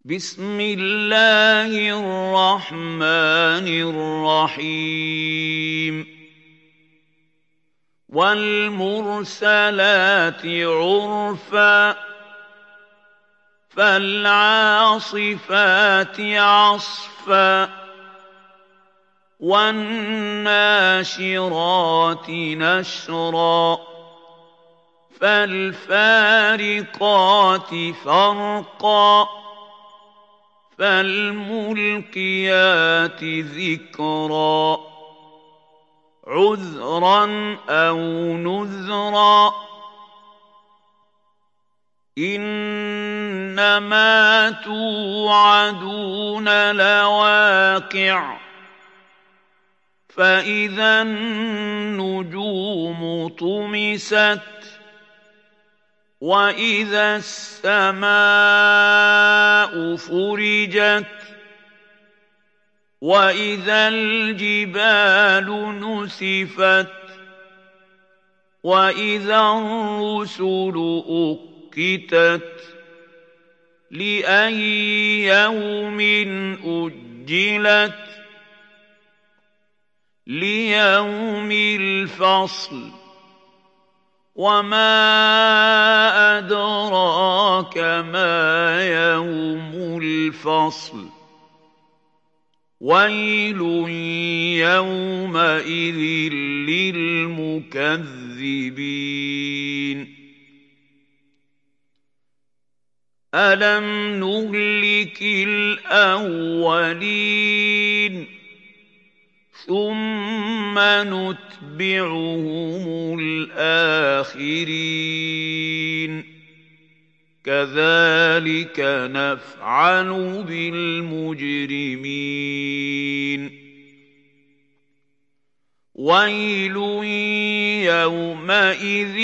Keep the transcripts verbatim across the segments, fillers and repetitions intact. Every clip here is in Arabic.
بسم الله الرحمن الرحيم والمرسلات عرفا فالعاصفات عصفا والناشرات نشرا فالفارقات فرقا فالملقيات ذكرا عذرا أو نذرا إنما توعدون لواقع فإذا النجوم طمست وإذا السماء فرجت وإذا الجبال نسفت وإذا الرسل أقتت لأي يوم أجلت ليوم الفصل وما أدراك ما يوم الفصل ويل يومئذ للمكذبين ألم نهلك الأولين ثم نتبعهم الآخرين كذلك نفعل بالمجرمين ويل يومئذ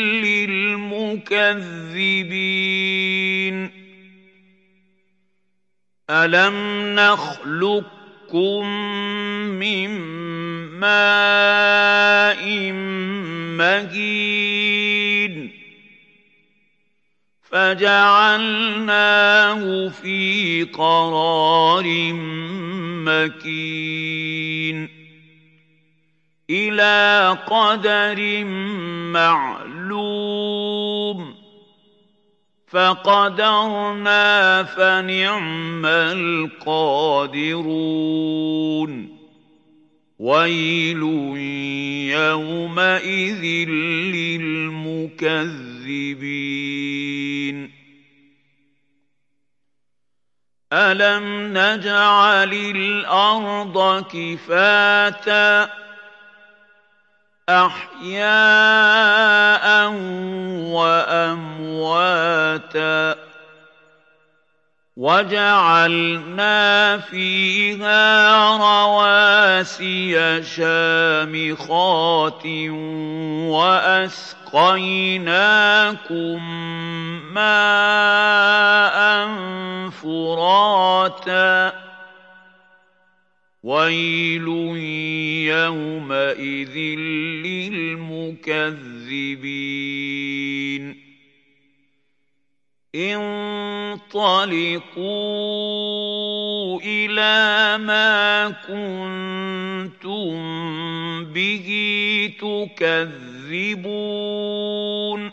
للمكذبين ألم نخلقكم من ماء مهين فجعلناه في قرار مكين إلى قدر معلوم فقدرنا فنعم القادرون ويل يومئذ للمكذبين ألم نجعل الأرض كفاتا أحياء وأمواتا وجعلنا فيها رواسي شامخات وأسقيناكم ماء فراتا ويل يومئذ للمكذبين انطلقوا إلى ما كنتم به تكذبون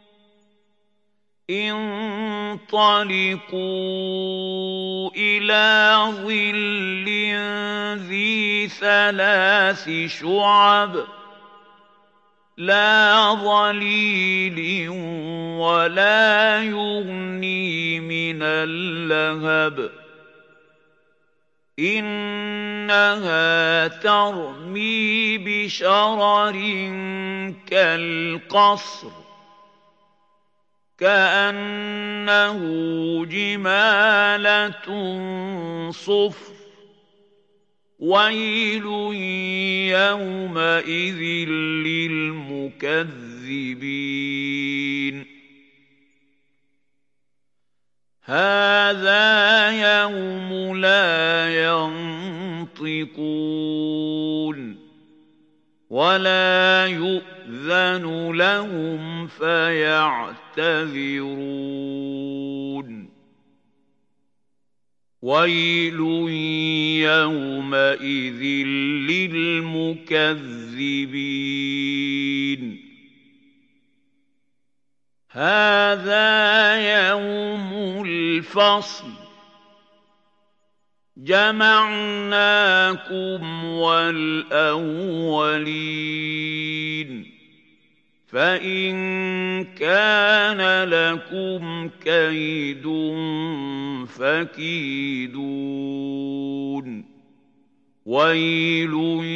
انطلقوا إلى ظل ذي ثلاث شعب لا ظليل ولا يغني من اللهب إنها ترمي بشرر كالقصر كأنه جمالة صفر ويل يومئذ للمكذبين هذا يوم لا ينطقون ولا يؤذن لهم فيعتذرون ويل يومئذ للمكذبين هذا يوم الفصل جمعناكم والأولين فإن كان لكم كيد فكيدون ويل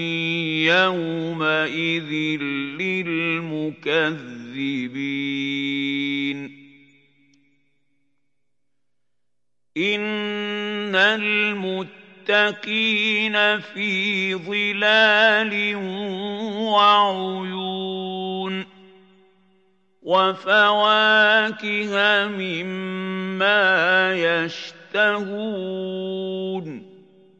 يومئذ للمكذبين إن المتقين في ظلال وعيون وفواكه مما يشتهون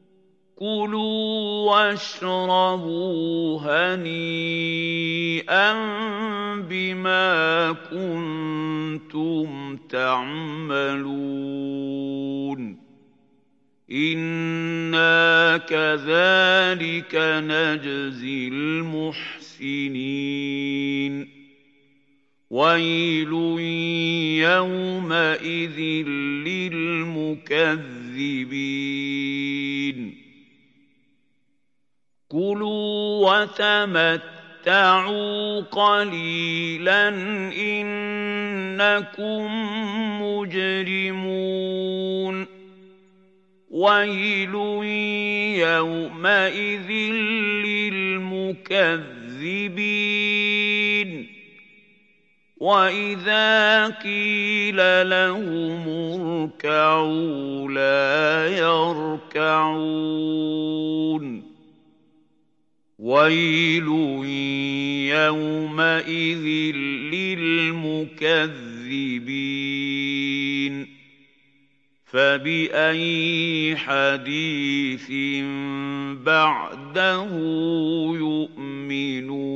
كلوا واشربوا هنيئا بما كنتم تعملون إنا كذلك نجزي المحسنين ويل يومئذ للمكذبين كلوا وتمتعوا قليلا إنكم مجرمون ويل يومئذ للمكذبين وإذا قيل لهم اركعوا لا يركعون ويل يومئذ للمكذبين فبأي حديث بعده يؤمنون